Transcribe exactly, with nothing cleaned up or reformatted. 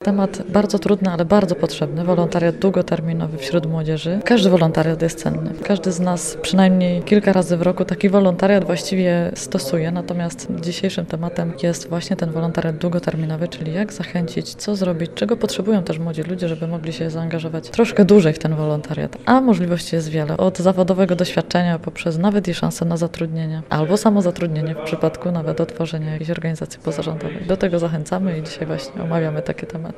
temat bardzo trudny, ale bardzo potrzebny. Wolontariat długoterminowy wśród młodzieży. Każdy wolontariat jest cenny. Każdy z nas przynajmniej kilka razy w roku taki wolontariat właściwie stosuje. Natomiast dzisiejszym tematem jest właśnie ten wolontariat długoterminowy, czyli jak zachęcić, co zrobić, czego potrzebują też młodzi ludzie, żeby mogli się zaangażować troszkę dłużej w ten wolontariat. A możliwości jest wiele. Od zawodowego doświadczenia poprzez nawet i szansę na zatrudnienie albo samozatrudnienie w przypadku nawet otworzenia jakiejś organizacji pozarządowej. Do tego zachęcamy i dzisiaj właśnie omawiamy takie tematy.